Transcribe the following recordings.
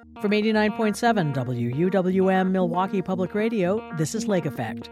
From 89.7 WUWM Milwaukee Public Radio, this is Lake Effect.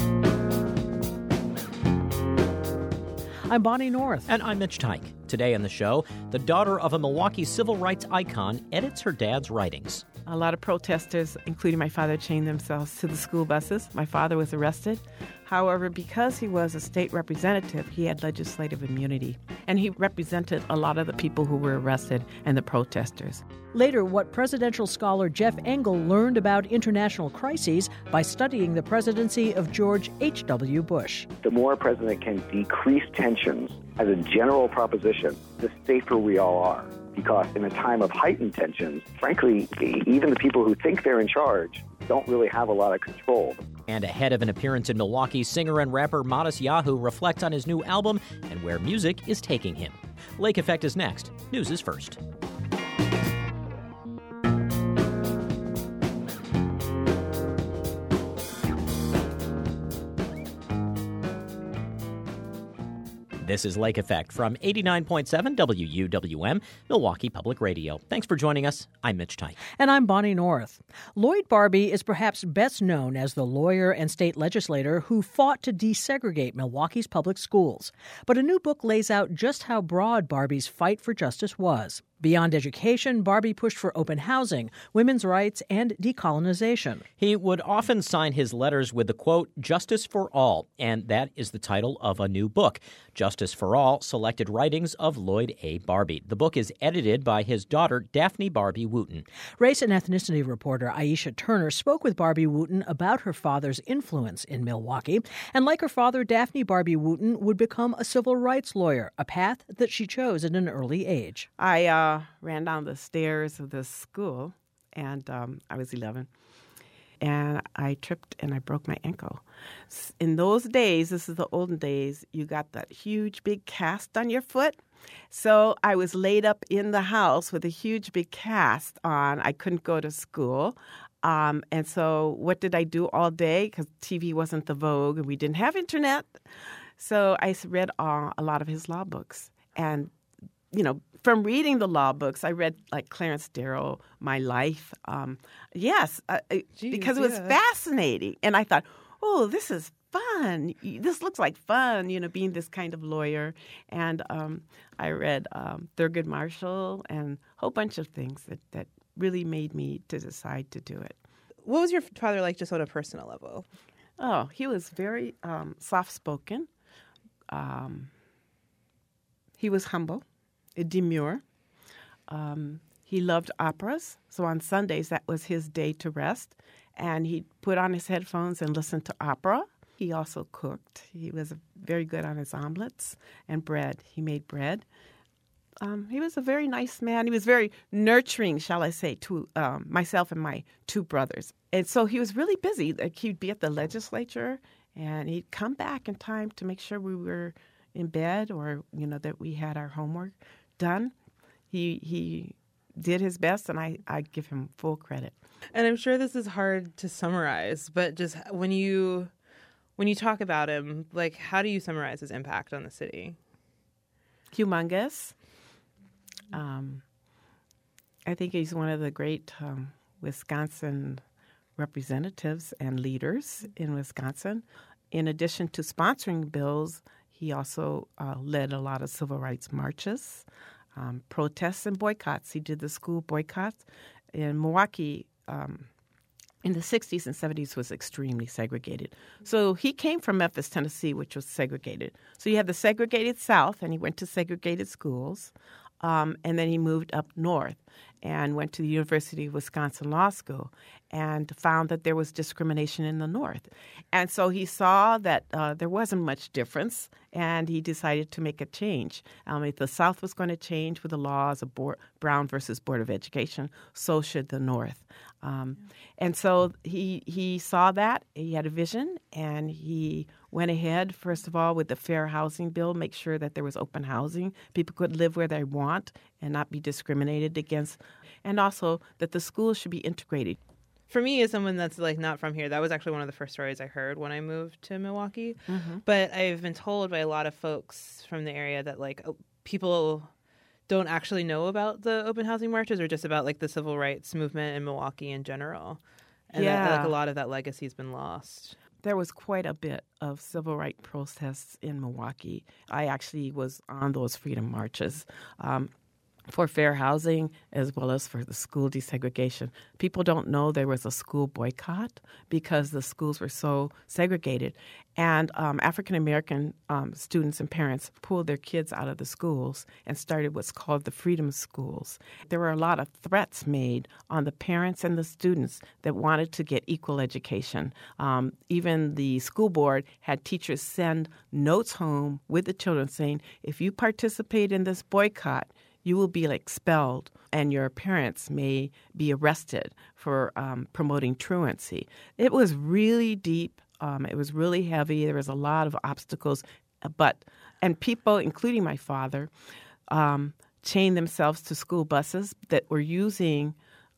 I'm Bonnie North. And I'm Mitch Teich. Today on the show, the daughter of a Milwaukee civil rights icon edits her dad's writings. A lot of protesters, including my father, chained themselves to the school buses. My father was arrested. However, because he was a state representative, he had legislative immunity. And he represented a lot of the people who were arrested and the protesters. Later, what presidential scholar Jeff Engel learned about international crises by studying the presidency of George H.W. Bush. The more a president can decrease tensions as a general proposition, the safer we all are. Because in a time of heightened tensions, frankly, even the people who think they're in charge don't really have a lot of control. And ahead of an appearance in Milwaukee, singer and rapper Modest Yahoo reflects on his new album and where music is taking him. Lake Effect is next. News is first. This is Lake Effect from 89.7 WUWM, Milwaukee Public Radio. Thanks for joining us. I'm Mitch Teich. And I'm Bonnie North. Lloyd Barbie is perhaps best known as the lawyer and state legislator who fought to desegregate Milwaukee's public schools. But a new book lays out just how broad Barbie's fight for justice was. Beyond education, Barbie pushed for open housing, women's rights, and decolonization. He would often sign his letters with the quote, "Justice for All," and that is the title of a new book, Justice for All, Selected Writings of Lloyd A. Barbie. The book is edited by his daughter, Daphne Barbie Wooten. Race and ethnicity reporter Aisha Turner spoke with Barbie Wooten about her father's influence in Milwaukee. And like her father, Daphne Barbie Wooten would become a civil rights lawyer, a path that she chose at an early age. I ran down the stairs of this school, and I was 11. And I tripped and I broke my ankle. In those days, this is the olden days, you got that huge big cast on your foot. So I was laid up in the house with a huge big cast on. I couldn't go to school. And so what did I do all day? Because TV wasn't the vogue and we didn't have internet. So I read a lot of his law books. And, you know, from reading the law books, I read like Clarence Darrow, My Life. Because it was fascinating. And I thought, oh, this is fun. This looks like fun, you know, being this kind of lawyer. And I read Thurgood Marshall and a whole bunch of things that really made me to decide to do it. What was your father like just on a personal level? Oh, he was very soft-spoken. He was humble. Demure. He loved operas, so on Sundays that was his day to rest, and he'd put on his headphones and listen to opera. He also cooked. He was very good on his omelets and bread. He made bread. He was a very nice man. He was very nurturing, shall I say, to myself and my two brothers. And so he was really busy. Like he'd be at the legislature, and he'd come back in time to make sure we were in bed or, you know, that we had our homework done. He did his best, and I give him full credit. And I'm sure this is hard to summarize, but just when you talk about him, like, how do you summarize his impact on the city? Humongous. I think he's one of the great Wisconsin representatives and leaders in Wisconsin. In addition to sponsoring bills, he also led a lot of civil rights marches, protests, and boycotts. He did the school boycotts. In Milwaukee, in the 60s and 70s, was extremely segregated. So he came from Memphis, Tennessee, which was segregated. So you had the segregated South, and he went to segregated schools. And then he moved up north and went to the University of Wisconsin Law School and found that there was discrimination in the north. And so he saw that there wasn't much difference, and he decided to make a change. If the South was going to change with the laws of Brown versus Board of Education, so should the North. And so he saw that. He had a vision, and he went ahead, first of all, with the Fair Housing Bill, make sure that there was open housing. People could live where they want and not be discriminated against, and also that the schools should be integrated. For me, as someone that's like not from here, that was actually one of the first stories I heard when I moved to Milwaukee. Mm-hmm. But I've been told by a lot of folks from the area that like people don't actually know about the open housing marches, or just about like the civil rights movement in Milwaukee in general. And that, like, a lot of that legacy has been lost. There was quite a bit of civil rights protests in Milwaukee. I actually was on those freedom marches for fair housing as well as for the school desegregation. People don't know there was a school boycott because the schools were so segregated. And African-American students and parents pulled their kids out of the schools and started what's called the Freedom Schools. There were a lot of threats made on the parents and the students that wanted to get equal education. Even the school board had teachers send notes home with the children saying, if you participate in this boycott, you will be expelled, and your parents may be arrested for promoting truancy. It was really deep. It was really heavy. There was a lot of obstacles, and people, including my father, chained themselves to school buses that were using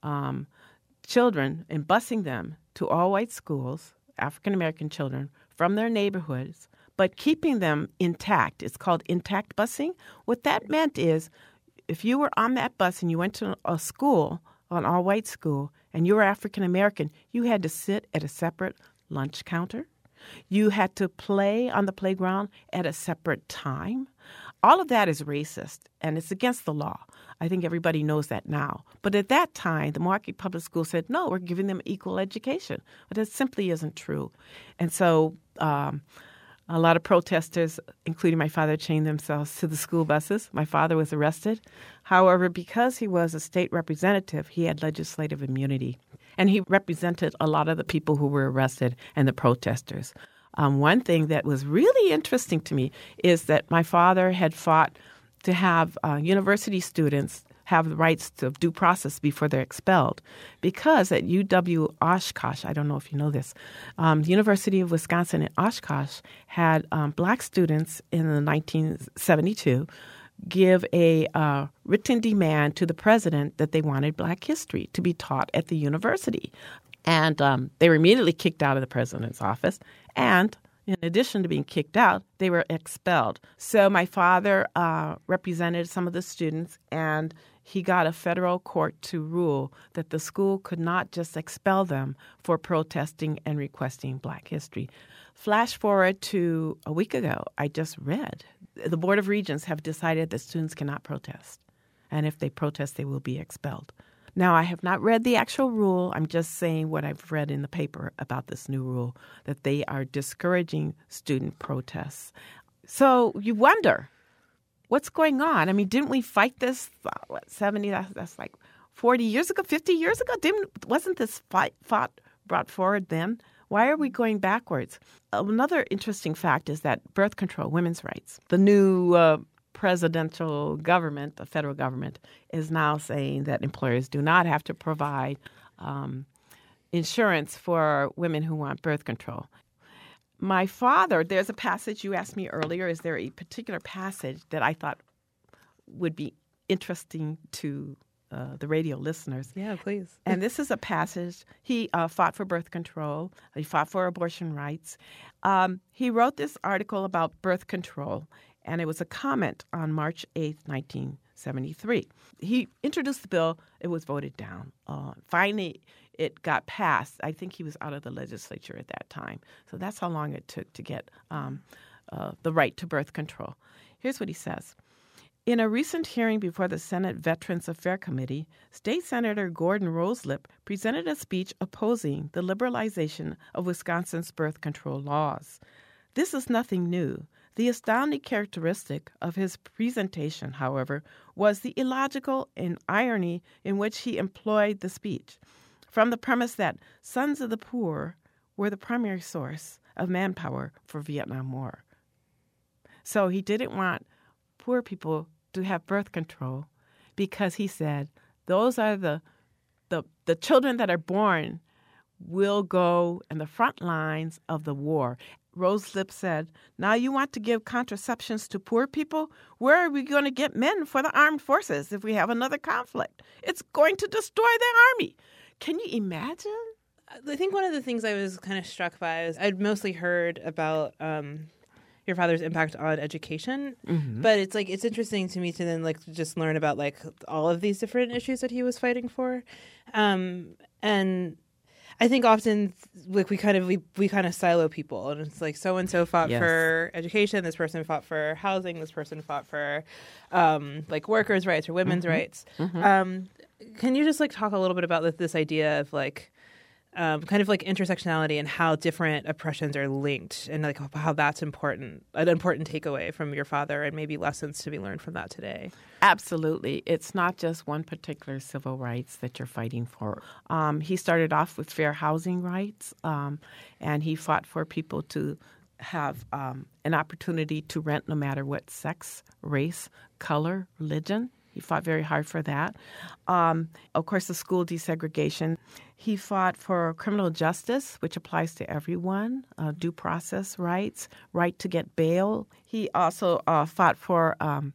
children and busing them to all-white schools, African-American children, from their neighborhoods, but keeping them intact. It's called intact busing. What that meant is, if you were on that bus and you went to a school, an all-white school, and you were African-American, you had to sit at a separate lunch counter. You had to play on the playground at a separate time. All of that is racist, and it's against the law. I think everybody knows that now. But at that time, the Milwaukee Public Schools said, no, we're giving them equal education. But that simply isn't true. And so a lot of protesters, including my father, chained themselves to the school buses. My father was arrested. However, because he was a state representative, he had legislative immunity. And he represented a lot of the people who were arrested and the protesters. One thing that was really interesting to me is that my father had fought to have university students have the rights to due process before they're expelled. Because at UW Oshkosh, I don't know if you know this, the University of Wisconsin at Oshkosh had black students in 1972 give a written demand to the president that they wanted black history to be taught at the university. And they were immediately kicked out of the president's office. And in addition to being kicked out, they were expelled. So my father represented some of the students, and he got a federal court to rule that the school could not just expel them for protesting and requesting black history. Flash forward to a week ago, I just read the Board of Regents have decided that students cannot protest. And if they protest, they will be expelled. Now, I have not read the actual rule. I'm just saying what I've read in the paper about this new rule, that they are discouraging student protests. So you wonder, what's going on? I mean, didn't we fight this, 70, that's like 40 years ago, 50 years ago? Wasn't this fight brought forward then? Why are we going backwards? Another interesting fact is that birth control, women's rights, the new presidential government, the federal government, is now saying that employers do not have to provide insurance for women who want birth control. My father, there's a passage you asked me earlier, is there a particular passage that I thought would be interesting to the radio listeners? Yeah, please. And this is a passage. He fought for birth control. He fought for abortion rights. He wrote this article about birth control, and it was a comment on March 8th, 1973. He introduced the bill. It was voted down. Finally, it got passed. I think he was out of the legislature at that time. So that's how long it took to get the right to birth control. Here's what he says. In a recent hearing before the Senate Veterans Affairs Committee, State Senator Gordon Roslip presented a speech opposing the liberalization of Wisconsin's birth control laws. This is nothing new. The astounding characteristic of his presentation, however, was the illogical and irony in which he employed the speech, from the premise that sons of the poor were the primary source of manpower for Vietnam War. So he didn't want poor people to have birth control because he said those are the children that are born will go in the front lines of the war. Roslip said, now you want to give contraceptions to poor people? Where are we going to get men for the armed forces if we have another conflict? It's going to destroy the army. Can you imagine? I think one of the things I was kind of struck by is I'd mostly heard about your father's impact on education. Mm-hmm. But it's interesting to me to then just learn about all of these different issues that he was fighting for. And I think often we kind of silo people, and it's so and so fought for education, this person fought for housing, this person fought for workers' rights or women's rights. Mm-hmm. Can you just talk a little bit about this idea of intersectionality and how different oppressions are linked, and how that's an important takeaway from your father, and maybe lessons to be learned from that today? Absolutely. It's not just one particular civil rights that you're fighting for. He started off with fair housing rights, and he fought for people to have an opportunity to rent no matter what sex, race, color, religion. He fought very hard for that. Of course, the school desegregation. He fought for criminal justice, which applies to everyone, due process rights, right to get bail. He also fought for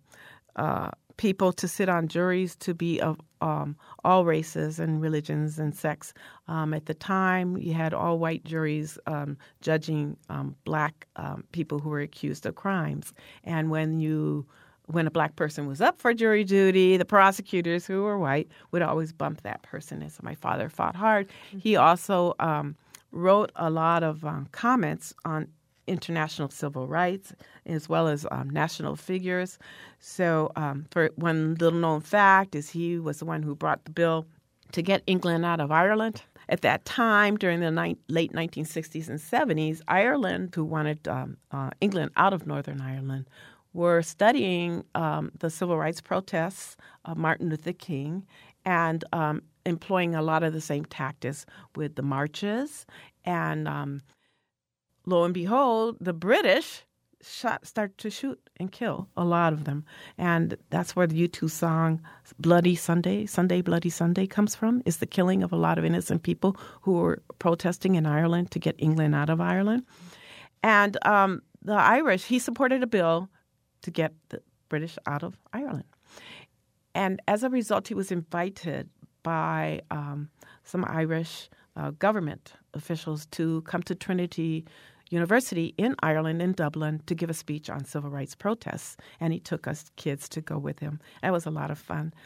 people to sit on juries to be of all races and religions and sex. At the time, you had all white juries judging black people who were accused of crimes. And when a black person was up for jury duty, the prosecutors, who were white, would always bump that person in. So my father fought hard. Mm-hmm. He also wrote a lot of comments on international civil rights, as well as national figures. So for one little known fact is he was the one who brought the bill to get England out of Ireland. At that time, during the late 1960s and 70s, Ireland, who wanted England out of Northern Ireland, were studying the civil rights protests of Martin Luther King and employing a lot of the same tactics with the marches. And lo and behold, the British started to shoot and kill a lot of them. And that's where the U2 song Bloody Sunday, Sunday, Bloody Sunday comes from, is the killing of a lot of innocent people who were protesting in Ireland to get England out of Ireland. And the Irish, he supported a bill to get the British out of Ireland. And as a result, he was invited by some Irish government officials to come to Trinity University in Ireland, in Dublin, to give a speech on civil rights protests. And he took us kids to go with him. That was a lot of fun.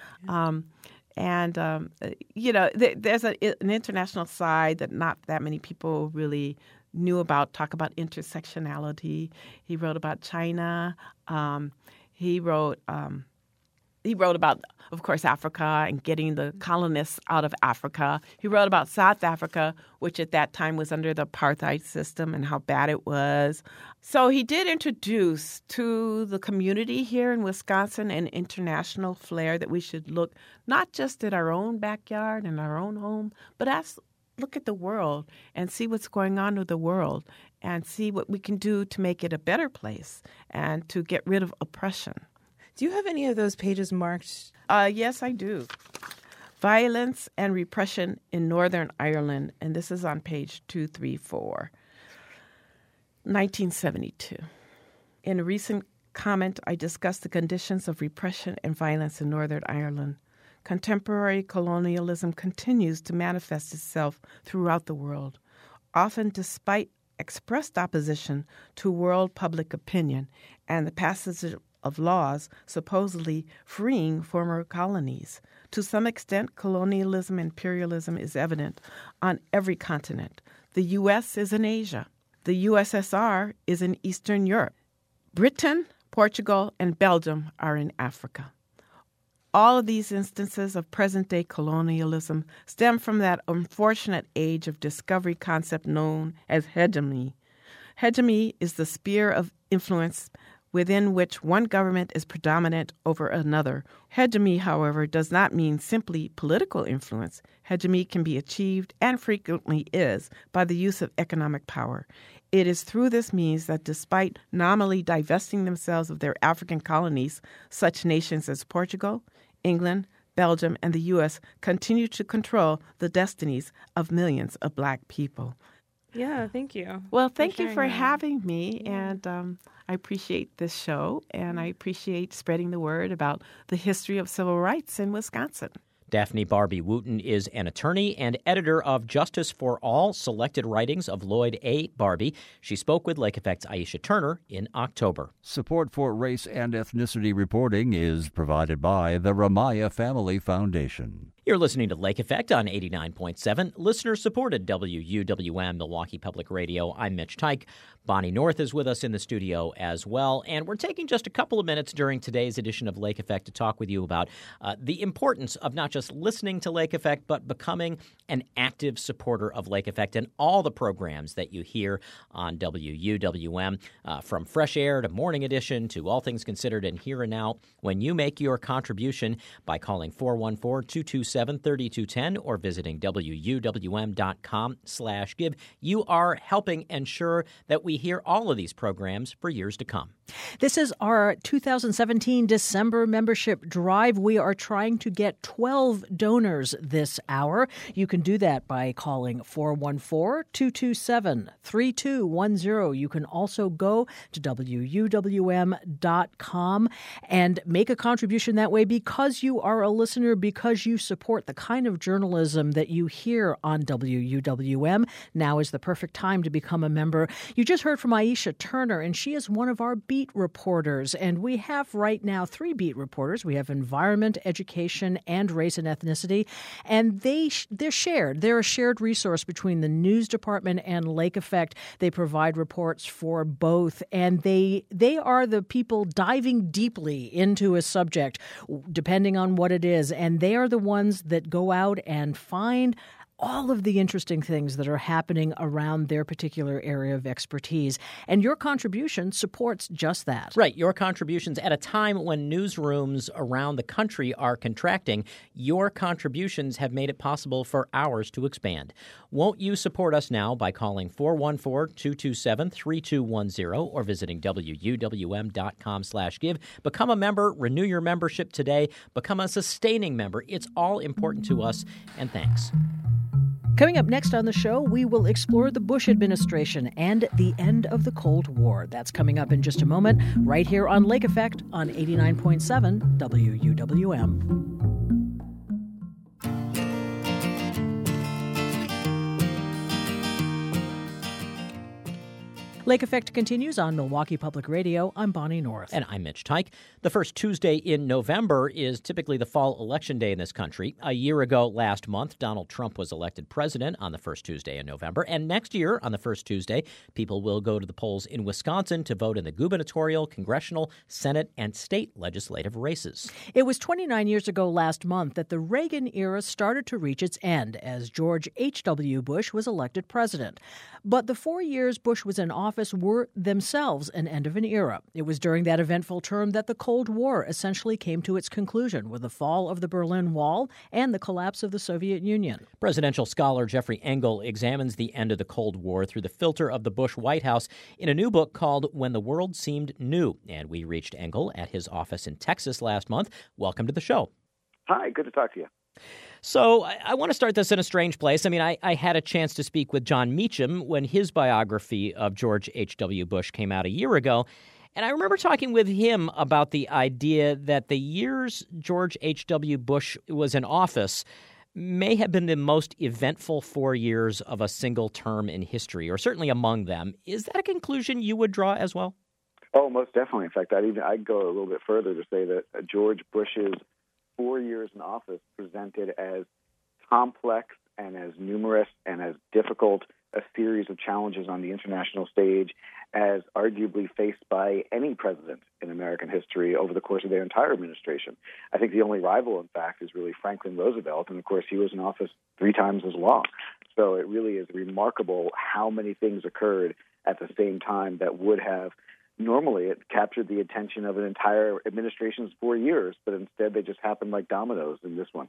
Yeah. There's an international side that not that many people really knew about. Talk about intersectionality. He wrote about China. He wrote about, of course, Africa and getting the colonists out of Africa. He wrote about South Africa, which at that time was under the apartheid system, and how bad it was. So he did introduce to the community here in Wisconsin an international flair that we should look not just at our own backyard and our own home, but look at the world and see what's going on with the world and see what we can do to make it a better place and to get rid of oppression. Do you have any of those pages marked? Yes, I do. Violence and Repression in Northern Ireland, and this is on page 234, 1972. In a recent comment, I discussed the conditions of repression and violence in Northern Ireland. Contemporary colonialism continues to manifest itself throughout the world, often despite expressed opposition to world public opinion and the passage of laws supposedly freeing former colonies. To some extent, colonialism and imperialism is evident on every continent. The U.S. is in Asia. The USSR is in Eastern Europe. Britain, Portugal, and Belgium are in Africa. All of these instances of present-day colonialism stem from that unfortunate age of discovery concept known as hegemony. Hegemony is the sphere of influence within which one government is predominant over another. Hegemony, however, does not mean simply political influence. Hegemony can be achieved, and frequently is, by the use of economic power. It is through this means that despite nominally divesting themselves of their African colonies, such nations as Portugal, England, Belgium, and the U.S. continue to control the destinies of millions of Black people. Yeah, thank you. Well, thank you for having me, and I appreciate this show, and I appreciate spreading the word about the history of civil rights in Wisconsin. Daphne Barbee Wooten is an attorney and editor of Justice for All, Selected Writings of Lloyd A. Barbee. She spoke with Lake Effect's Aisha Turner in October. Support for race and ethnicity reporting is provided by the Ramaya Family Foundation. You're listening to Lake Effect on 89.7, listener-supported WUWM Milwaukee Public Radio. I'm Mitch Teich. Bonnie North is with us in the studio as well, and we're taking just a couple of minutes during today's edition of Lake Effect to talk with you about the importance of not just listening to Lake Effect, but becoming an active supporter of Lake Effect and all the programs that you hear on WUWM, from Fresh Air to Morning Edition to All Things Considered and Here and Now. When you make your contribution by calling 414-227-3210 or visiting WUWM.com/give, you are helping ensure that we hear all of these programs for years to come. This is our 2017 December membership drive. We are trying to get 12 donors this hour. You can do that by calling 414-227-3210. You can also go to WUWM.com and make a contribution that way because you are a listener, because you support the kind of journalism that you hear on WUWM. Now is the perfect time to become a member. You just heard from Aisha Turner, and she is one of our beat reporters. And we have right now 3 beat reporters. We have environment, education, and race and ethnicity. And they're shared. They're a shared resource between the news department and Lake Effect. They provide reports for both. And they are the people diving deeply into a subject, depending on what it is. And they are the ones that go out and find all of the interesting things that are happening around their particular area of expertise. And your contribution supports just that. Right. Your contributions at a time when newsrooms around the country are contracting, your contributions have made it possible for ours to expand. Won't you support us now by calling 414-227-3210 or visiting WUWM.com/give. Become a member, renew your membership today, become a sustaining member. It's all important to us, and thanks. Coming up next on the show, we will explore the Bush administration and the end of the Cold War. That's coming up in just a moment, right here on Lake Effect on 89.7 WUWM. Lake Effect continues on Milwaukee Public Radio. I'm Bonnie North. And I'm Mitch Teich. The first Tuesday in November is typically the fall election day in this country. A year ago last month, Donald Trump was elected president on the first Tuesday in November. And next year, on the first Tuesday, people will go to the polls in Wisconsin to vote in the gubernatorial, congressional, Senate, and state legislative races. It was 29 years ago last month that the Reagan era started to reach its end as George H.W. Bush was elected president. But the 4 years Bush was in office were themselves an end of an era. It was during that eventful term that the Cold War essentially came to its conclusion with the fall of the Berlin Wall and the collapse of the Soviet Union. Presidential scholar Jeffrey Engel examines the end of the Cold War through the filter of the Bush White House in a new book called When the World Seemed New. And we reached Engel at his office in Texas last month. Welcome to the show. Hi, good to talk to you. So I want to start this in a strange place. I mean, I had a chance to speak with John Meacham when his biography of George H.W. Bush came out a year ago. And I remember talking with him about the idea that the years George H.W. Bush was in office may have been the most eventful 4 years of a single term in history, or certainly among them. Is that a conclusion you would draw as well? Oh, most definitely. In fact, I'd go a little bit further to say that George Bush's 4 years in office presented as complex and as numerous and as difficult a series of challenges on the international stage as arguably faced by any president in American history over the course of their entire administration. I think the only rival, in fact, is really Franklin Roosevelt, and of course he was in office 3 times as long. So it really is remarkable how many things occurred at the same time that would have normally it captured the attention of an entire administration's 4 years, but instead they just happened like dominoes in this one.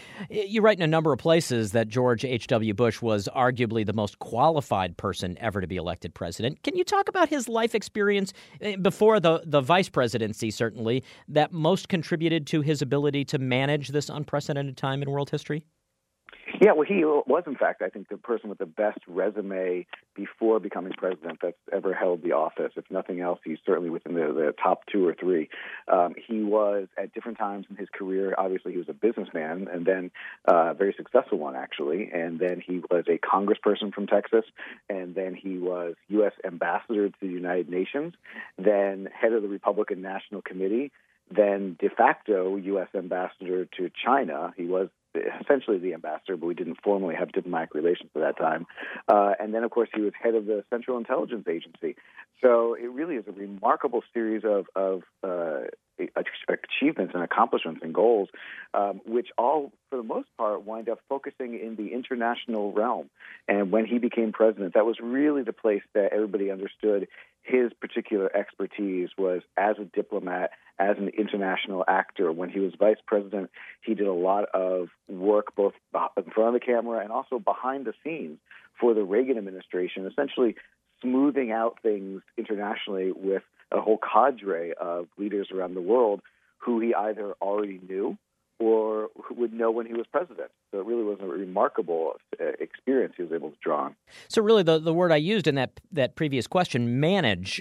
You write in a number of places that George H.W. Bush was arguably the most qualified person ever to be elected president. Can you talk about his life experience before the vice presidency, certainly, that most contributed to his ability to manage this unprecedented time in world history? Yeah, well, he was, in fact, I think, the person with the best resume before becoming president that's ever held the office. If nothing else, he's certainly within the top two or three. He was, at different times in his career, obviously he was a businessman, and then a very successful one, actually. And then he was a congressperson from Texas, and then he was U.S. ambassador to the United Nations, then head of the Republican National Committee, then de facto U.S. ambassador to China. He was essentially the ambassador, but we didn't formally have diplomatic relations at that time. And then, of course, he was head of the Central Intelligence Agency. So it really is a remarkable series of achievements and accomplishments and goals, which all, for the most part, wind up focusing in the international realm. And when he became president, that was really the place that everybody understood his particular expertise was as a diplomat, as an international actor. When he was vice president, he did a lot of work both in front of the camera and also behind the scenes for the Reagan administration, essentially smoothing out things internationally with a whole cadre of leaders around the world who he either already knew or who would know when he was president. So it really was a remarkable experience he was able to draw on. So really the word I used in that previous question, manage,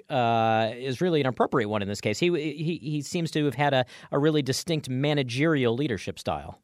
is really an appropriate one in this case. He seems to have had a really distinct managerial leadership style.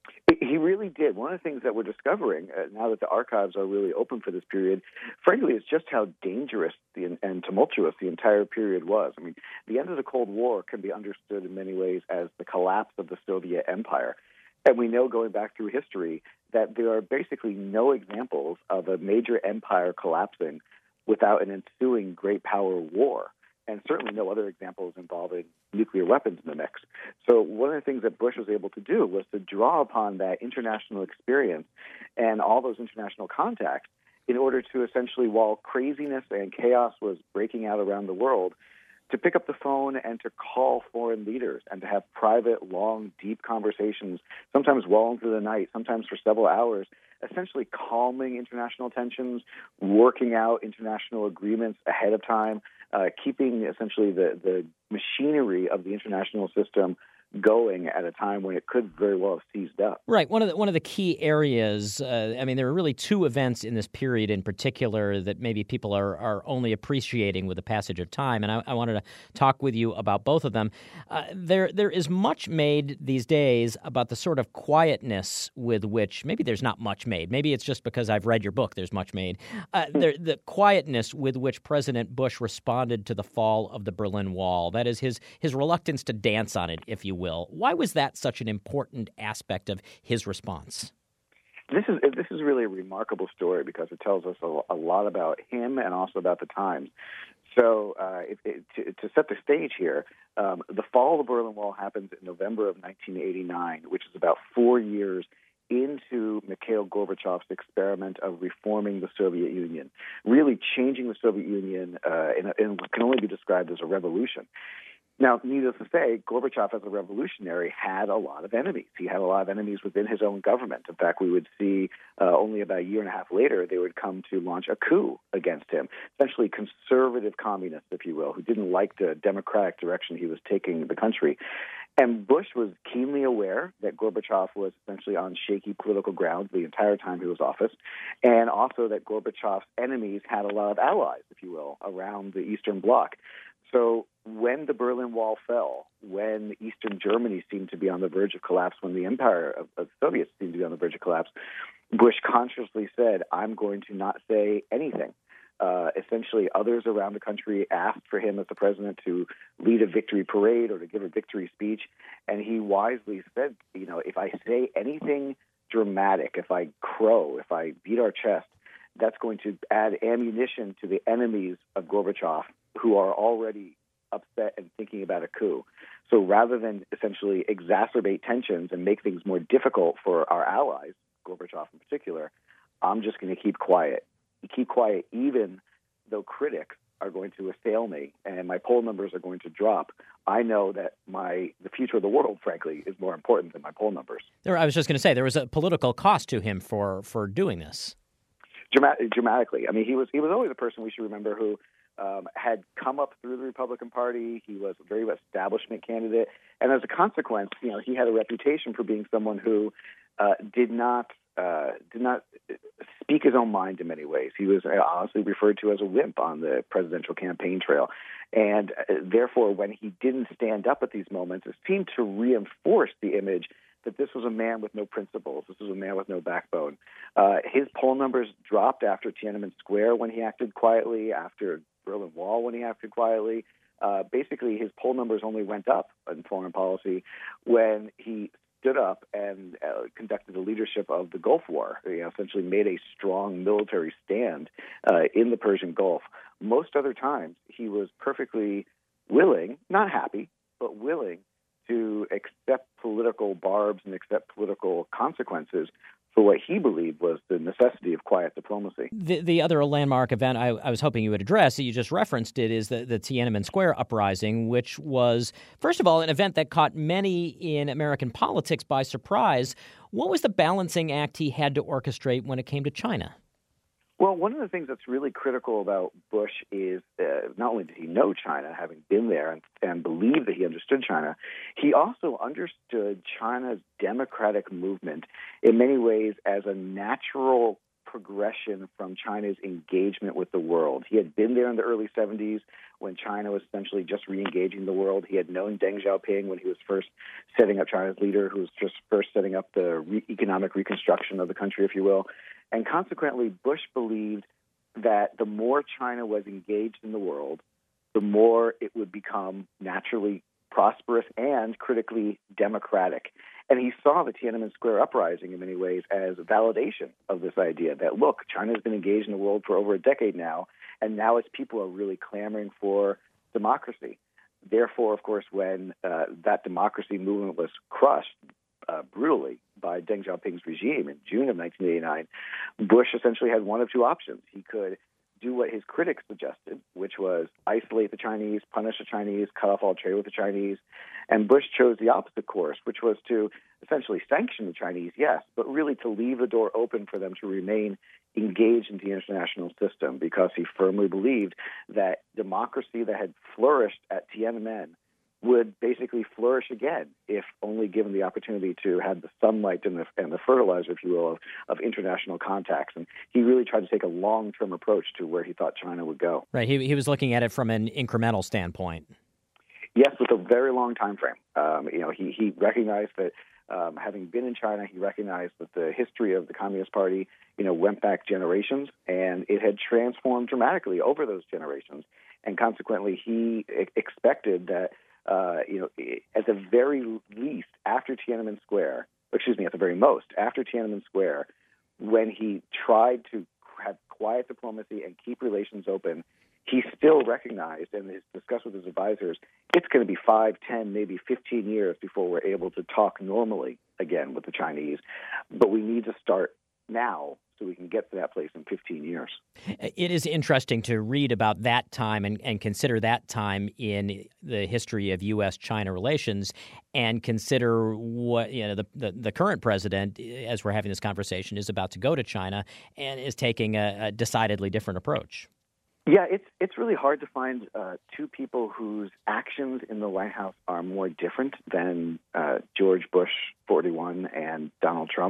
He really did. One of the things that we're discovering now that the archives are really open for this period, frankly, is just how dangerous and tumultuous the entire period was. I mean, the end of the Cold War can be understood in many ways as the collapse of the Soviet Empire. And we know, going back through history, that there are basically no examples of a major empire collapsing without an ensuing great power war, and certainly no other examples involving nuclear weapons in the mix. So one of the things that Bush was able to do was to draw upon that international experience and all those international contacts in order to essentially, while craziness and chaos was breaking out around the world, to pick up the phone and to call foreign leaders and to have private, long, deep conversations, sometimes well into the night, sometimes for several hours, essentially calming international tensions, working out international agreements ahead of time, keeping essentially the machinery of the international system going at a time when it could very well have seized up. Right. One of the key areas, there are really two events in this period in particular that maybe people are only appreciating with the passage of time, and I wanted to talk with you about both of them. There is much made these days about the sort of quietness with which, maybe there's not much made, maybe it's just because I've read your book, there's much made, the quietness with which President Bush responded to the fall of the Berlin Wall. That is his reluctance to dance on it, if you will. Why was that such an important aspect of his response? This is really a remarkable story because it tells us a lot about him and also about the times. So to set the stage here, the fall of the Berlin Wall happens in November of 1989, which is about 4 years into Mikhail Gorbachev's experiment of reforming the Soviet Union, really changing the Soviet Union in what can only be described as a revolution. Now, needless to say, Gorbachev, as a revolutionary, had a lot of enemies. He had a lot of enemies within his own government. In fact, we would see only about a year and a half later, they would come to launch a coup against him, essentially conservative communists, if you will, who didn't like the democratic direction he was taking the country. And Bush was keenly aware that Gorbachev was essentially on shaky political ground the entire time he was in office, and also that Gorbachev's enemies had a lot of allies, if you will, around the Eastern Bloc. So when the Berlin Wall fell, when Eastern Germany seemed to be on the verge of collapse, when the empire of the Soviets seemed to be on the verge of collapse, Bush consciously said, I'm going to not say anything. Essentially, others around the country asked for him as the president to lead a victory parade or to give a victory speech, and he wisely said, if I say anything dramatic, if I crow, if I beat our chest, that's going to add ammunition to the enemies of Gorbachev, who are already upset and thinking about a coup. So rather than essentially exacerbate tensions and make things more difficult for our allies, Gorbachev in particular, I'm just going to keep quiet. Keep quiet even though critics are going to assail me and my poll numbers are going to drop. I know that the future of the world, frankly, is more important than my poll numbers. I was just going to say, there was a political cost to him for doing this. Dramatically. I mean, he was always a person we should remember who had come up through the Republican Party. He was a very establishment candidate. And as a consequence, he had a reputation for being someone who did not did not speak his own mind in many ways. He was honestly referred to as a wimp on the presidential campaign trail. And therefore, when he didn't stand up at these moments, it seemed to reinforce the image that this was a man with no principles. This was a man with no backbone. His poll numbers dropped after Tiananmen Square when he acted quietly, after Berlin Wall when he acted quietly. Basically, his poll numbers only went up in foreign policy when he stood up and conducted the leadership of the Gulf War. He essentially made a strong military stand in the Persian Gulf. Most other times, he was perfectly willing, not happy, but willing to accept political barbs and accept political consequences for what he believed was the necessity of quiet diplomacy. The other landmark event I was hoping you would address, you just referenced it, is the Tiananmen Square uprising, which was, first of all, an event that caught many in American politics by surprise. What was the balancing act he had to orchestrate when it came to China? Well, one of the things that's really critical about Bush is not only did he know China, having been there and believed that he understood China, he also understood China's democratic movement in many ways as a natural progression from China's engagement with the world. He had been there in the early 70s when China was essentially just re-engaging the world. He had known Deng Xiaoping when he was first setting up China's leader, who was just first setting up the economic reconstruction of the country, if you will. And consequently, Bush believed that the more China was engaged in the world, the more it would become naturally prosperous and critically democratic. And he saw the Tiananmen Square uprising in many ways as a validation of this idea that, look, China's been engaged in the world for over a decade now, and now its people are really clamoring for democracy. Therefore, of course, when that democracy movement was crushed brutally by Deng Xiaoping's regime in June of 1989, Bush essentially had one of two options. He could do what his critics suggested, which was isolate the Chinese, punish the Chinese, cut off all trade with the Chinese. And Bush chose the opposite course, which was to essentially sanction the Chinese, yes, but really to leave the door open for them to remain engaged in the international system, because he firmly believed that democracy that had flourished at Tiananmen would basically flourish again if only given the opportunity to have the sunlight and the fertilizer, if you will, of international contacts. And he really tried to take a long-term approach to where he thought China would go. Right. He was looking at it from an incremental standpoint. Yes, with a very long time frame. He recognized that having been in China, he recognized that the history of the Communist Party, went back generations, and it had transformed dramatically over those generations. And consequently, he expected that at the very least, after Tiananmen Square, at the very most, after Tiananmen Square, when he tried to have quiet diplomacy and keep relations open, he still recognized and has discussed with his advisors, it's going to be 5, 10, maybe 15 years before we're able to talk normally again with the Chinese. But we need to start now so we can get to that place in 15 years. It is interesting to read about that time and consider that time in the history of U.S.-China relations, and consider what the current president, as we're having this conversation, is about to go to China and is taking a decidedly different approach. Yeah, it's really hard to find two people whose actions in the White House are more different than George Bush 41 and Donald Trump,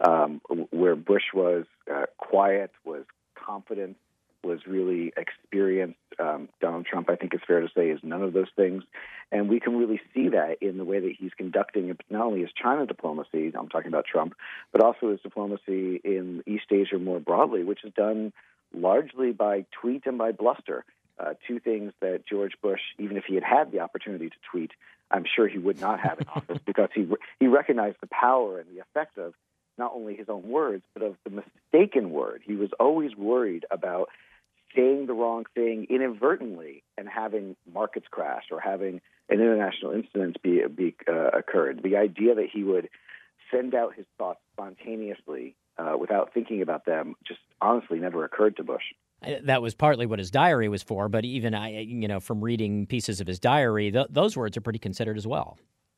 where Bush was quiet, was confident, was really experienced. Donald Trump, I think it's fair to say, is none of those things. And we can really see that in the way that he's conducting not only his China diplomacy, I'm talking about Trump, but also his diplomacy in East Asia more broadly, which is done largely by tweet and by bluster, two things that George Bush, even if he had had the opportunity to tweet, I'm sure he would not have in office, because he recognized the power and the effect of not only his own words, but of the mistaken word. He was always worried about saying the wrong thing inadvertently and having markets crash or having an international incident occurred. The idea that he would send out his thoughts spontaneously without thinking about them just honestly never occurred to Bush. That was partly what his diary was for, but even from reading pieces of his diary, those words are pretty considered as well.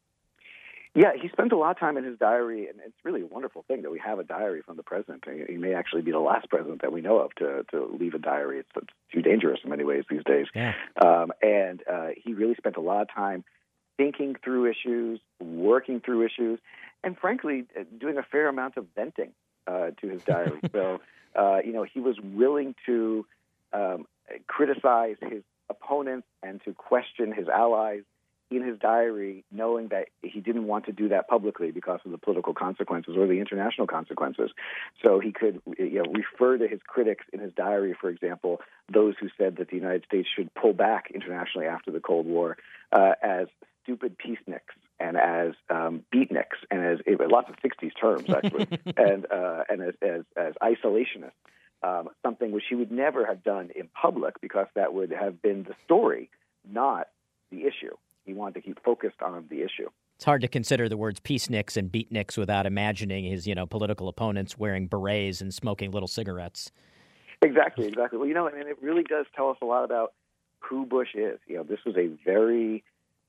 Yeah, he spent a lot of time in his diary, and it's really a wonderful thing that we have a diary from the president. He may actually be the last president that we know of to leave a diary. It's too dangerous in many ways these days. Yeah. And he really spent a lot of time thinking through issues, working through issues, and frankly, doing a fair amount of venting. to his diary. So, he was willing to criticize his opponents and to question his allies in his diary, knowing that he didn't want to do that publicly because of the political consequences or the international consequences. So he could refer to his critics in his diary, for example, those who said that the United States should pull back internationally after the Cold War, as stupid peaceniks and as beatniks and as lots of 60s terms, actually, and as isolationists, something which he would never have done in public because that would have been the story, not the issue. He wanted to keep focused on the issue. It's hard to consider the words peaceniks and beatniks without imagining his, political opponents wearing berets and smoking little cigarettes. Exactly. Well, and it really does tell us a lot about who Bush is. This was a very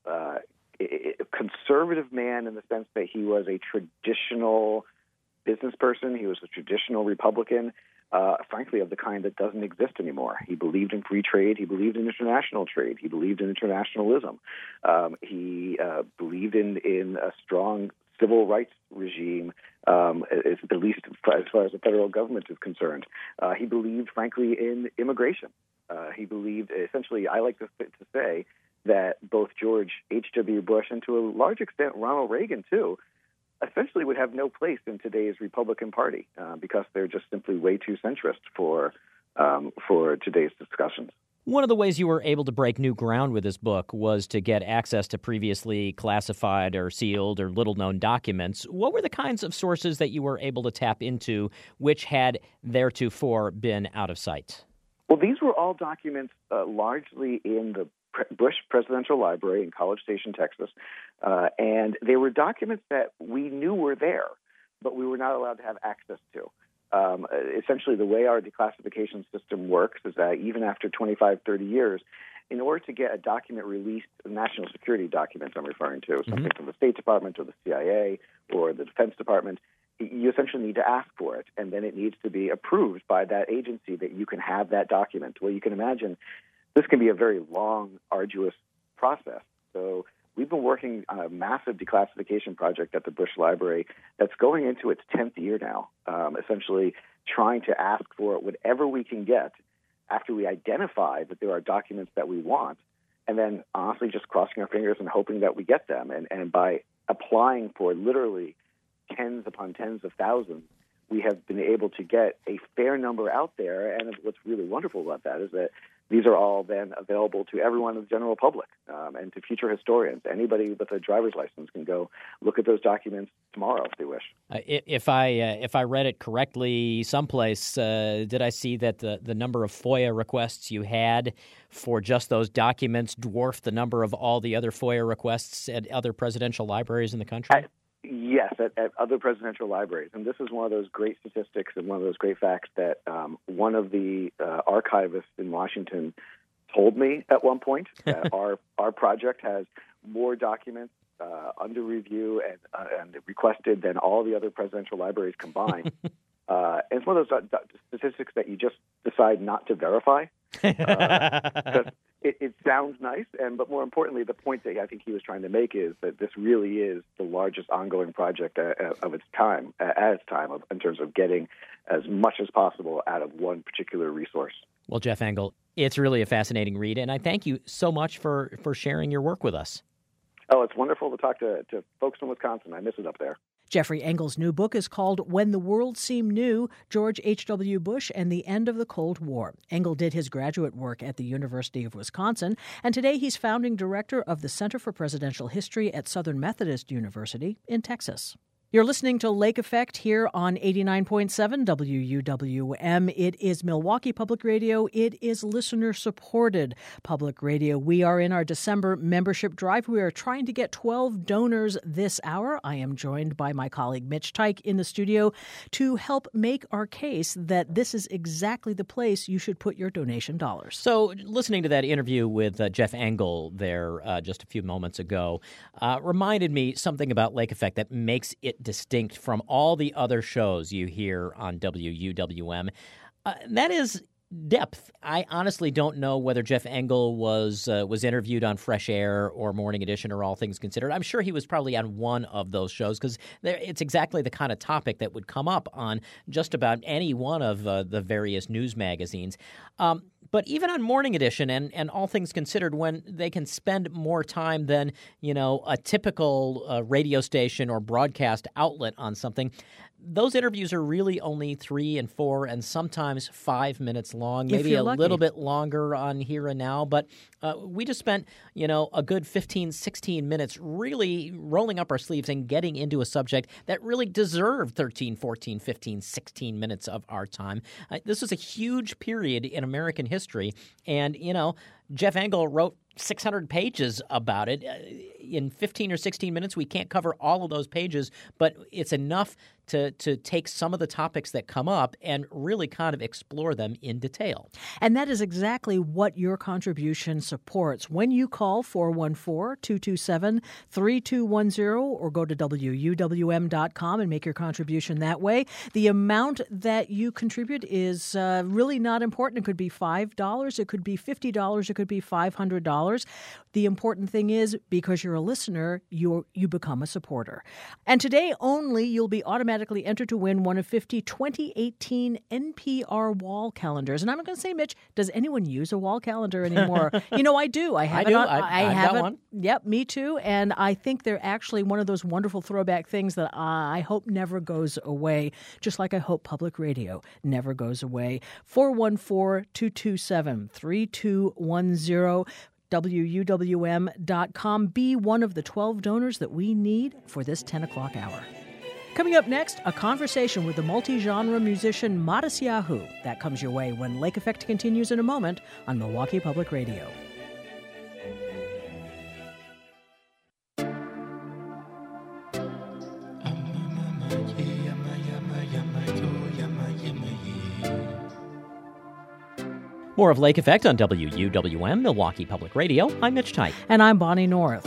conservative man in the sense that he was a traditional business person. He was a traditional Republican, frankly, of the kind that doesn't exist anymore. He believed in free trade. He believed in international trade. He believed in internationalism. He believed in a strong civil rights regime, at least as far as the federal government is concerned. He believed, frankly, in immigration. He believed, essentially, I like to say, that both George H.W. Bush and to a large extent Ronald Reagan, too, essentially would have no place in today's Republican Party because they're just simply way too centrist for today's discussions. One of the ways you were able to break new ground with this book was to get access to previously classified or sealed or little-known documents. What were the kinds of sources that you were able to tap into which had theretofore been out of sight? Well, these were all documents largely in the Bush Presidential Library in College Station, Texas, and they were documents that we knew were there, but we were not allowed to have access to. Essentially, the way our declassification system works is that even after 25, 30 years, in order to get a document released, national security documents I'm referring to, something from the State Department or the CIA or the Defense Department, you essentially need to ask for it, and then it needs to be approved by that agency that you can have that document. Well, you can imagine this can be a very long, arduous process. So we've been working on a massive declassification project at the Bush Library that's going into its 10th year now, essentially trying to ask for whatever we can get after we identify that there are documents that we want, and then honestly just crossing our fingers and hoping that we get them. And by applying for literally tens upon tens of thousands, we have been able to get a fair number out there. And what's really wonderful about that is that these are all then available to everyone in the general public and to future historians. Anybody with a driver's license can go look at those documents tomorrow if they wish. If I read it correctly someplace, did I see that the number of FOIA requests you had for just those documents dwarfed the number of all the other FOIA requests at other presidential libraries in the country? Yes, at other presidential libraries. And this is one of those great statistics and one of those great facts that one of the archivists in Washington told me at one point, that our project has more documents under review and requested than all the other presidential libraries combined. And it's one of those statistics that you just decide not to verify. Because it sounds nice, but more importantly, the point that I think he was trying to make is that this really is the largest ongoing project of its time, in terms of getting as much as possible out of one particular resource. Well, Jeff Engel, it's really a fascinating read, and I thank you so much for sharing your work with us. Oh, it's wonderful to talk to folks from Wisconsin. I miss it up there. Jeffrey Engel's new book is called When the World Seemed New, George H.W. Bush and the End of the Cold War. Engel did his graduate work at the University of Wisconsin, and today he's founding director of the Center for Presidential History at Southern Methodist University in Texas. You're listening to Lake Effect here on 89.7 WUWM. It is Milwaukee Public Radio. It is listener-supported public radio. We are in our December membership drive. We are trying to get 12 donors this hour. I am joined by my colleague Mitch Teich in the studio to help make our case that this is exactly the place you should put your donation dollars. So listening to that interview with Jeff Engel there just a few moments ago reminded me something about Lake Effect that makes it distinct from all the other shows you hear on WUWM. That is, depth. I honestly don't know whether Jeff Engel was interviewed on Fresh Air or Morning Edition or All Things Considered. I'm sure he was probably on one of those shows because it's exactly the kind of topic that would come up on just about any one of the various news magazines. But even on Morning Edition and All Things Considered, when they can spend more time than, a typical radio station or broadcast outlet on something, those interviews are really only 3 and 4 and sometimes 5 minutes long, maybe a little bit longer on Here and Now. But we just spent, a good 15, 16 minutes really rolling up our sleeves and getting into a subject that really deserved 13, 14, 15, 16 minutes of our time. This was a huge period in American history. And, Jeff Engel wrote 600 pages about it. In 15 or 16 minutes, we can't cover all of those pages, but it's enough to take some of the topics that come up and really kind of explore them in detail. And that is exactly what your contribution supports. When you call 414-227-3210 or go to WUWM.com and make your contribution that way, the amount that you contribute is really not important. It could be $5, it could be $50, it could be $500. The important thing is, because you're a listener, you become a supporter. And today only, you'll be automatically entered to win one of 50 2018 NPR wall calendars. And I'm going to say, Mitch, does anyone use a wall calendar anymore? I do. I have got one. Yep, me too. And I think they're actually one of those wonderful throwback things that I hope never goes away, just like I hope public radio never goes away. 414-227-3210. WUWM.com. Be one of the 12 donors that we need for this 10 o'clock hour. Coming up next, a conversation with the multi-genre musician Matisyahu. That comes your way when Lake Effect continues in a moment on Milwaukee Public Radio. More of Lake Effect on WUWM, Milwaukee Public Radio. I'm Mitch Tite. And I'm Bonnie North.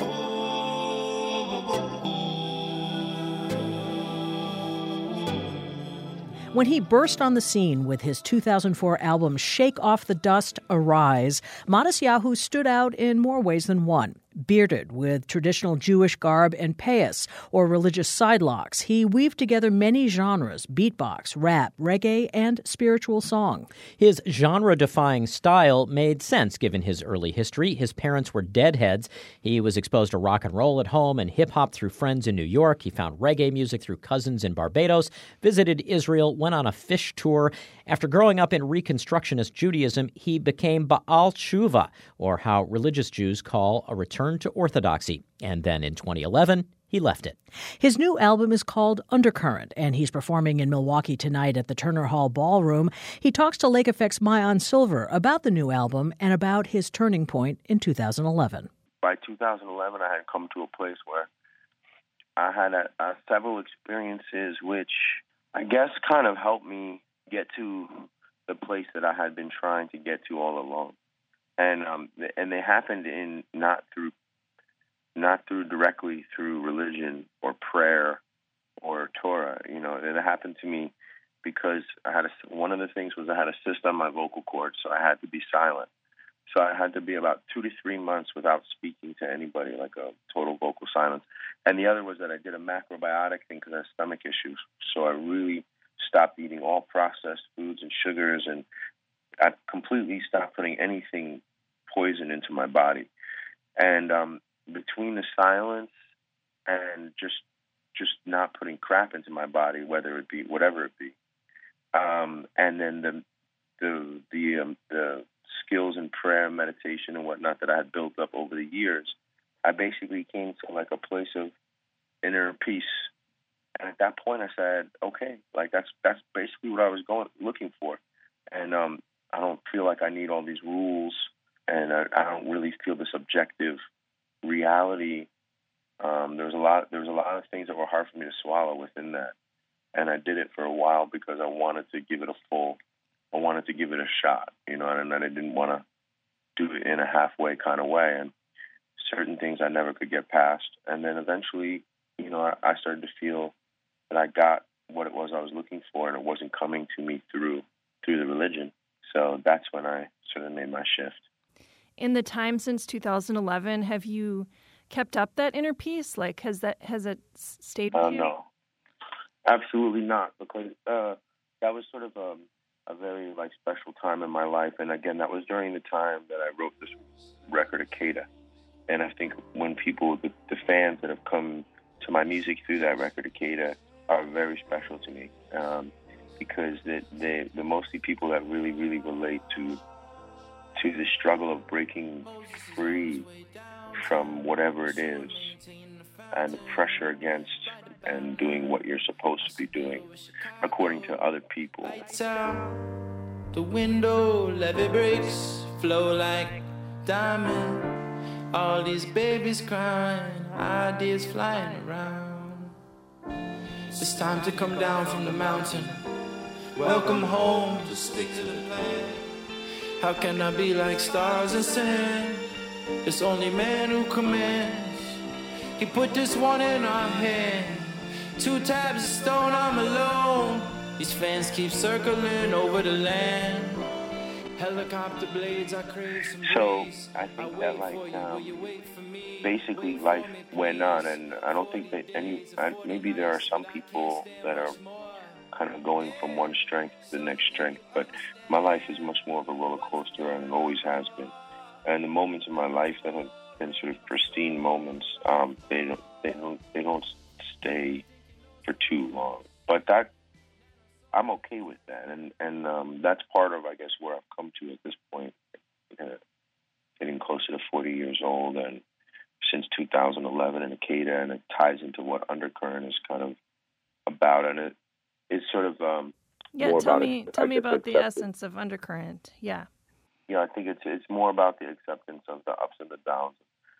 When he burst on the scene with his 2004 album Shake Off the Dust, Arise, Matisyahu stood out in more ways than one. Bearded with traditional Jewish garb and payas, or religious sidelocks, he weaved together many genres: beatbox, rap, reggae, and spiritual song. His genre-defying style made sense given his early history. His parents were deadheads. He was exposed to rock and roll at home and hip-hop through friends in New York. He found reggae music through cousins in Barbados, visited Israel, went on a fish tour. After growing up in Reconstructionist Judaism, he became Baal Tshuva, or how religious Jews call a return to orthodoxy. And then in 2011, he left it. His new album is called Undercurrent, and he's performing in Milwaukee tonight at the Turner Hall Ballroom. He talks to Lake Effect's Maayan Silver about the new album and about his turning point in 2011. By 2011, I had come to a place where I had several experiences which I guess kind of helped me get to the place that I had been trying to get to all along. And they happened not through directly through religion or prayer or Torah. It happened to me because one of the things was I had a cyst on my vocal cord, so I had to be silent. So I had to be about 2 to 3 months without speaking to anybody, like a total vocal silence. And the other was that I did a macrobiotic thing because I had stomach issues. So I really stopped eating all processed foods and sugars, and I completely stopped putting anything poison into my body. And between the silence and just not putting crap into my body, whether it be whatever it be, and then the skills in prayer, meditation, and whatnot that I had built up over the years, I basically came to like a place of inner peace. And at that point, I said, okay, like that's basically what I was looking for. And I don't feel like I need all these rules, and I don't really feel this objective reality. There was a lot of things that were hard for me to swallow within that, and I did it for a while because I wanted to give it a shot, and I didn't want to do it in a halfway kind of way, and certain things I never could get past. And then eventually, I started to feel that I got what it was I was looking for, and it wasn't coming to me through the religion. So that's when I sort of made my shift. In the time since 2011, have you kept up that inner peace? Like, has it stayed with you? No, absolutely not, because that was sort of a very special time in my life. And again, that was during the time that I wrote this record, Akeda. And I think when people, the fans that have come to my music through that record, Akeda, are very special to me, because they're mostly people that really, really relate to the struggle of breaking free from whatever it is and the pressure against and doing what you're supposed to be doing according to other people. The window, levee breaks, flow like diamond. All these babies crying, ideas flying around. It's time to come down from the mountain. Welcome home, just stick to the plan. How can I be like stars and sand? It's only man who commands. He put this one in our hand. 2 tabs of stone, I'm alone. These fans keep circling over the land. Helicopter blades, I crave some breeze. So I think that basically life went on, and I don't think that maybe there are some people that are kind of going from one strength to the next strength, but my life is much more of a roller coaster, and it always has been. And the moments in my life that have been sort of pristine moments, they don't stay for too long. But that, I'm okay with that, and that's part of, I guess, where I've come to at this point, getting closer to 40 years old, and since 2011 in Akeda, and it ties into what Undercurrent is kind of about, and it's sort of tell me about the essence of Undercurrent. Yeah, I think it's more about the acceptance of the ups and the downs,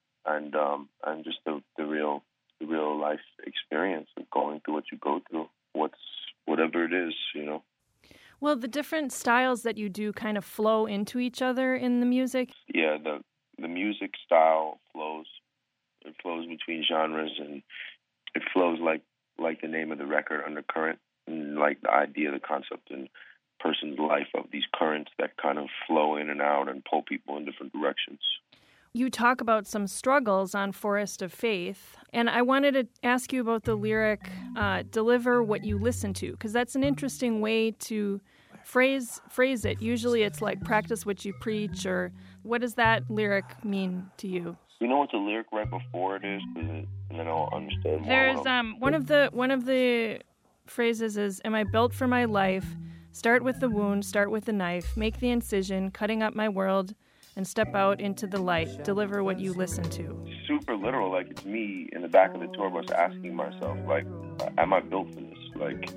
and just the real life experience of going through what you go through, whatever it is, Well, the different styles that you do kind of flow into each other in the music. Yeah, the music style flows. It flows between genres, and it flows like the name of the record, Undercurrent, and like the idea, the concept in person's life of these currents that kind of flow in and out and pull people in different directions. You talk about some struggles on Forest of Faith, and I wanted to ask you about the lyric, deliver what you listen to, because that's an interesting way to phrase it. Usually it's like practice what you preach, or what does that lyric mean to you? You know what the lyric right before it is? And then I'll understand more. There's one of the phrases is, am I built for my life? Start with the wound, start with the knife, make the incision, cutting up my world, and step out into the light. Deliver what you listen to. Super literal, like it's me in the back of the tour bus asking myself, like, am I built for this? Like,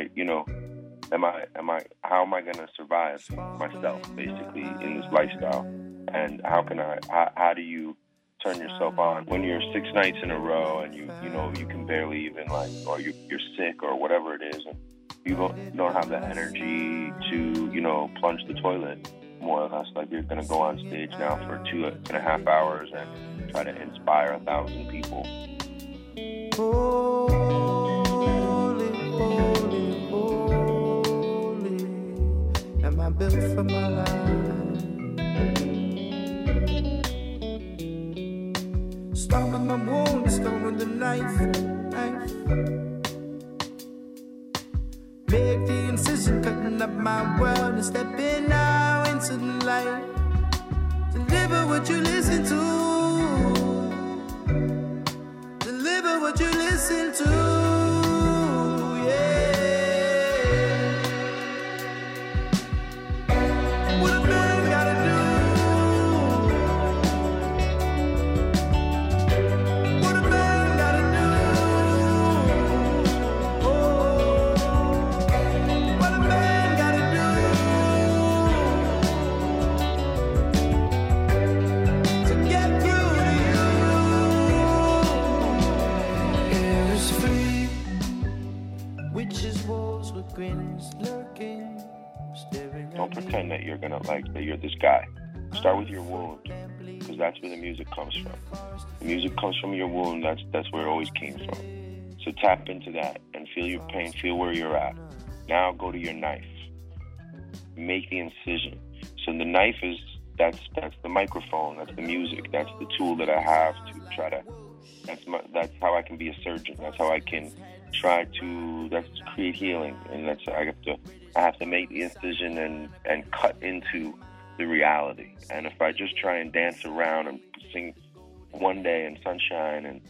how am I going to survive myself, basically, in this lifestyle? And how do you turn yourself on when you're 6 nights in a row and you can barely even or you're sick or whatever it is, and you don't have the energy to, plunge the toilet, more or less. Like, you're going to go on stage now for 2.5 hours and try to inspire 1,000 people. Holy, holy, holy, am I built for my life? Start with my wound, start with the knife. Make the incision, cutting up my world and stepping now into the light. Deliver what you listen to. Deliver what you listen to. Yeah. What a man gotta do. What a man gotta do. Oh. What a man gotta do to get through to you. It's free. Witches, walls with grins lurking, staring at Don't pretend that you're that you're this guy. Start with your wound, because that's where the music comes from. The music comes from your wound. That's where it always came from. So tap into that and feel your pain, feel where you're at. Now go to your knife. make the incision. So the knife is that's the microphone, that's the music, that's the tool that I have to try to. That's how I can be a surgeon. That's how I can try to create healing, and I have to make the incision and cut into the reality. And if I just try and dance around and sing One Day and Sunshine, and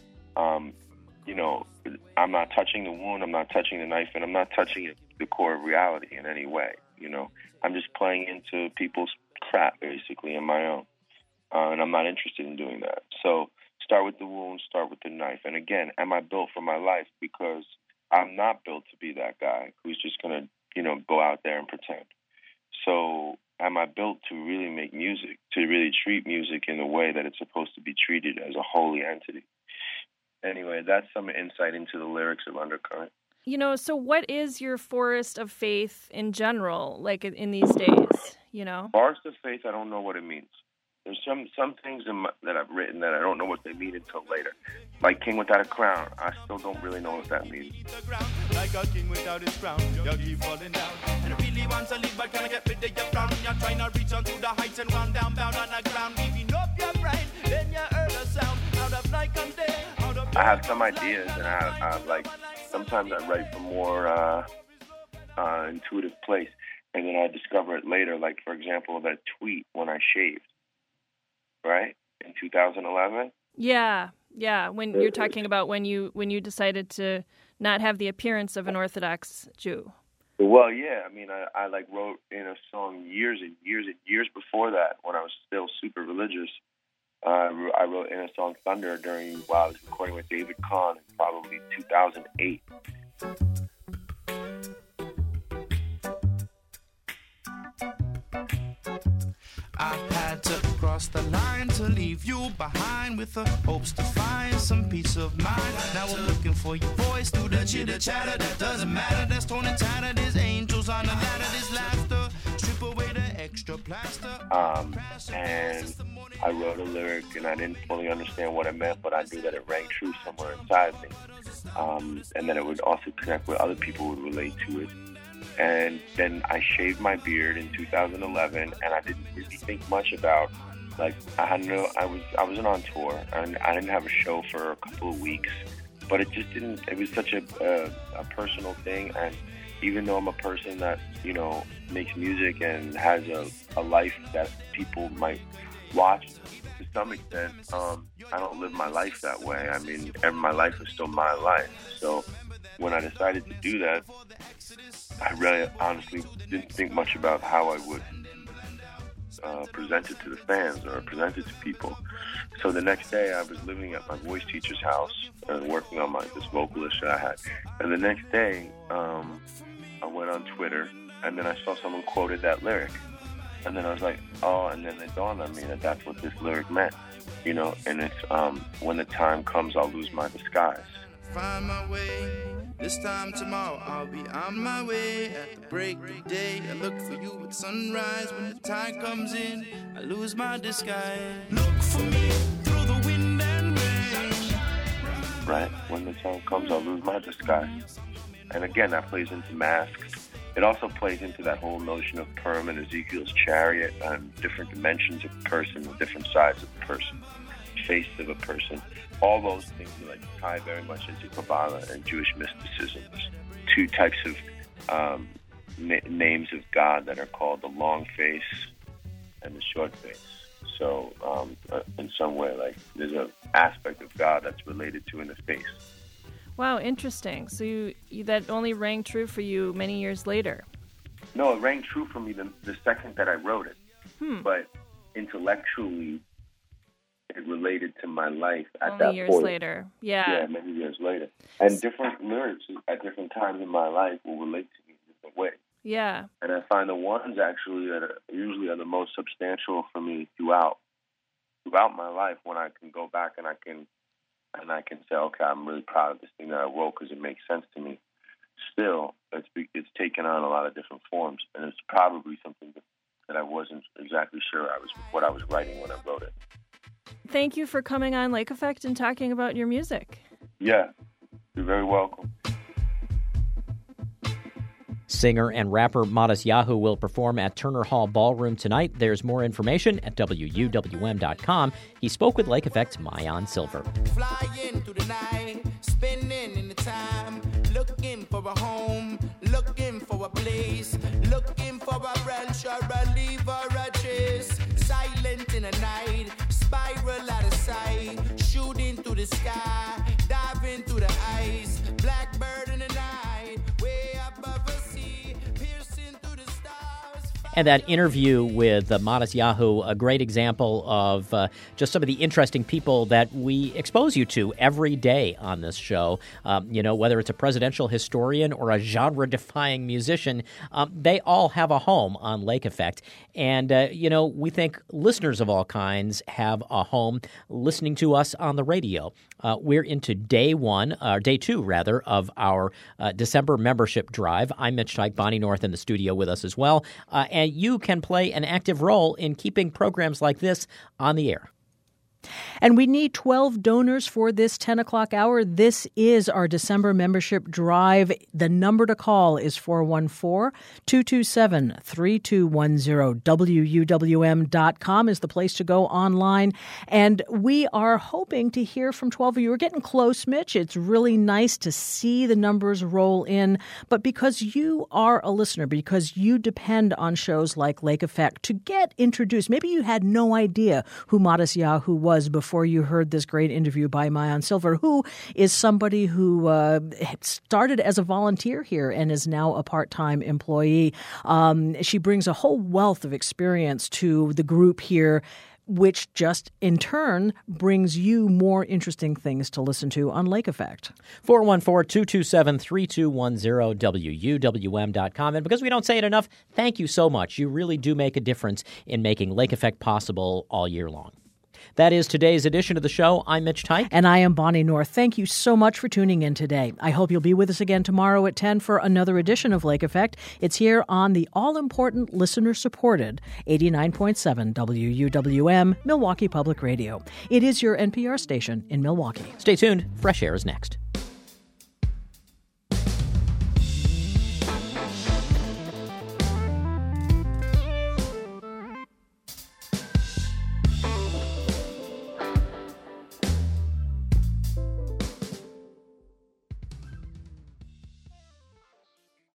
I'm not touching the wound, I'm not touching the knife, and I'm not touching the core of reality in any way. I'm just playing into people's crap basically in my own, and I'm not interested in doing that. So start with the wound, start with the knife. And again, am I built for my life? Because I'm not built to be that guy who's just gonna go out there and pretend. So am I built to really make music, to really treat music in the way that it's supposed to be treated as a holy entity? Anyway, that's some insight into the lyrics of Undercurrent. So what is your forest of faith in general, like in these days, Forest of faith, I don't know what it means. There's some things that I've written that I don't know what they mean until later. Like King Without a Crown, I still don't really know what that means. Like a king without his crown, you keep falling down. And really wants to live, but can't get rid of your frown. You're trying to reach onto the heights and run down, bound on the ground. Giving up your brain, then you heard a sound. Out of night comes day, out of I have some ideas, and I like sometimes I write from more intuitive place, and then I discover it later. Like, for example, that tweet when I shaved. Right? In 2011? Yeah. When you're talking about when you decided to not have the appearance of an Orthodox Jew. Well, yeah. I mean, I wrote in a song years and years and years before that, when I was still super religious. I wrote in a song Thunder while I was recording with David Kahn in probably 2008. I had to cross the line to leave you behind with the hopes to find some peace of mind. Now I'm looking for your voice through the chitter chatter. That doesn't matter, that's torn and tattered. There's angels on the ladder, there's laughter. Strip away the extra plaster. And I wrote a lyric and I didn't fully understand what it meant, but I knew that it rang true somewhere inside me. And that it would also connect with other people who would relate to it. And then I shaved my beard in 2011, and I didn't really think much about, I wasn't on tour, and I didn't have a show for a couple of weeks, but it was such a personal thing. And even though I'm a person that, makes music and has a life that people might watch to some extent, I don't live my life that way. I mean, my life is still my life. So when I decided to do that, I really honestly didn't think much about how I would present it to the fans or present it to people. So the next day I was living at my voice teacher's house and working on this vocalist that I had. And the next day I went on Twitter and then I saw someone quoted that lyric. And then I was like, oh, and then it dawned on me that that's what this lyric meant. And it's when the time comes, I'll lose my disguise. Find my way. This time tomorrow I'll be on my way. At the break of day I look for you at sunrise. When the tide comes in I lose my disguise. Look for me through the wind and rain. Right? When the time comes I'll lose my disguise. And again, that plays into masks. It also plays into that whole notion of Purim and Ezekiel's chariot and different dimensions of a person, different sides of a person, face of a person. All those things tie very much into Kabbalah and Jewish mysticism. There's two types of names of God that are called the long face and the short face. So in some way, there's an aspect of God that's related to in the face. Wow, interesting. So you that only rang true for you many years later. No, it rang true for me the second that I wrote it. But intellectually, it related to my life at only that point. Years later. Yeah, many years later. And different lyrics at different times in my life will relate to me in different ways. Yeah. And I find the ones actually that usually are the most substantial for me throughout my life, when I can go back and I can say, okay, I'm really proud of this thing that I wrote because it makes sense to me. Still, it's taken on a lot of different forms, and it's probably something that I wasn't exactly sure what I was writing when I wrote it. Thank you for coming on Lake Effect and talking about your music. Yeah, you're very welcome. Singer and rapper Matisyahu will perform at Turner Hall Ballroom tonight. There's more information at WUWM.com. He spoke with Lake Effect's Maayan Silver. Fly into the night, spending in the time, looking for a home, looking for a place, looking for a branch or a leaf or a trace. Silent in the night, spiral out of sight, shooting through the sky, diving through the ice, blackbird in the night, way above the sea, piercing through the stars. And that interview with Matisyahu, a great example of just some of the interesting people that we expose you to every day on this show. Whether it's a presidential historian or a genre-defying musician, they all have a home on Lake Effect. And, we think listeners of all kinds have a home listening to us on the radio. We're into day two, of our December membership drive. I'm Mitch Teich, Bonnie North in the studio with us as well. And you can play an active role in keeping programs like this on the air. And we need 12 donors for this 10 o'clock hour. This is our December membership drive. The number to call is 414-227-3210. WUWM.com is the place to go online. And we are hoping to hear from 12 of you. We're getting close, Mitch. It's really nice to see the numbers roll in. But because you are a listener, because you depend on shows like Lake Effect to get introduced, maybe you had no idea who Matisyahu was before you heard this great interview by Maayan Silver, who is somebody who started as a volunteer here and is now a part-time employee. She brings a whole wealth of experience to the group here, which just in turn brings you more interesting things to listen to on Lake Effect. 414-227-3210, WUWM.com. And because we don't say it enough, thank you so much. You really do make a difference in making Lake Effect possible all year long. That is today's edition of the show. I'm Mitch Teich. And I am Bonnie North. Thank you so much for tuning in today. I hope you'll be with us again tomorrow at 10 for another edition of Lake Effect. It's here on the all-important, listener-supported 89.7 WUWM, Milwaukee Public Radio. It is your NPR station in Milwaukee. Stay tuned. Fresh Air is next.